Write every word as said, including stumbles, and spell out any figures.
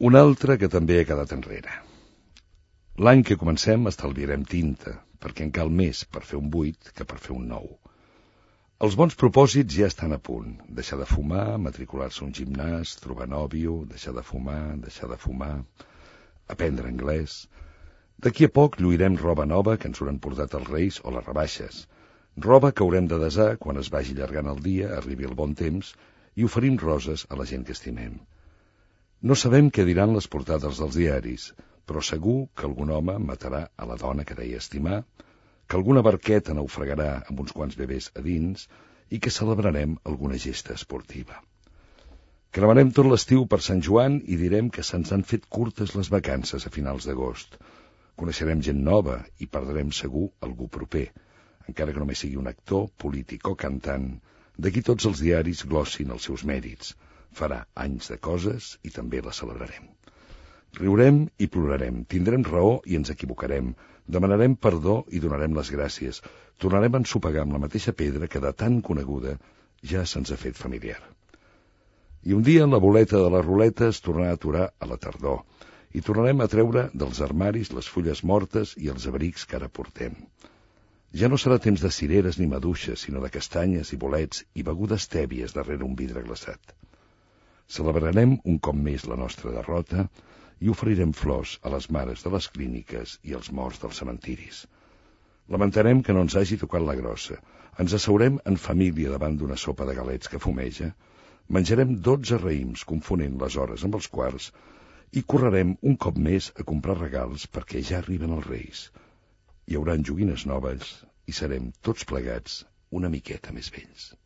Un altre que també ha quedat enrere. L'any que comencem estalviarem tinta, perquè en cal més per fer un vuit que per fer un nou. Els bons propòsits ja estan a punt. Deixar de fumar, matricular-se a un gimnàs, trobar nòvio, deixar de fumar, deixar de fumar, aprendre anglès. D'aquí a poc lluirem roba nova que ens hauran portat els Reis o les rebaixes. Roba que haurem de desar quan es vagi allargant el dia, arribi el bon temps, i oferim roses a la gent que estimem. No sabem què diran les portades dels diaris, però segur que algun home matarà a la dona que deia estimar, que alguna barqueta naufragarà amb uns quants bebès a dins i que celebrarem alguna gesta esportiva. Cremarem tot l'estiu per Sant Joan i direm que se'ns han fet curtes les vacances a finals d'agost. Coneixerem gent nova i perdrem segur algú proper, encara que només sigui un actor, polític o cantant, d'aquí tots els diaris glossin els seus mèrits. Farà anys de coses i també la celebrarem. Riurem i plorarem, tindrem raó i ens equivocarem, demanarem perdó i donarem les gràcies, tornarem a ensopegar amb la mateixa pedra que de tan coneguda ja se'ns ha fet familiar. I un dia la boleta de la ruleta es tornarà a aturar a la tardor i tornarem a treure dels armaris les fulles mortes i els abrics que ara portem. Ja no serà temps de cireres ni maduixes, sinó de castanyes i bolets i begudes tèbies darrere un vidre glaçat. Celebrarem un cop més la nostra derrota i oferirem flors a les mares de les clíniques i als morts dels cementiris. Lamentarem que no ens hagi tocat la grossa. Ens asseurem en família davant d'una sopa de galets que fumeja, menjarem dotze raïms confonent les hores amb els quarts i correrem un cop més a comprar regals perquè ja arriben els Reis. Hi haurà joguines noves i serem tots plegats una miqueta més vells.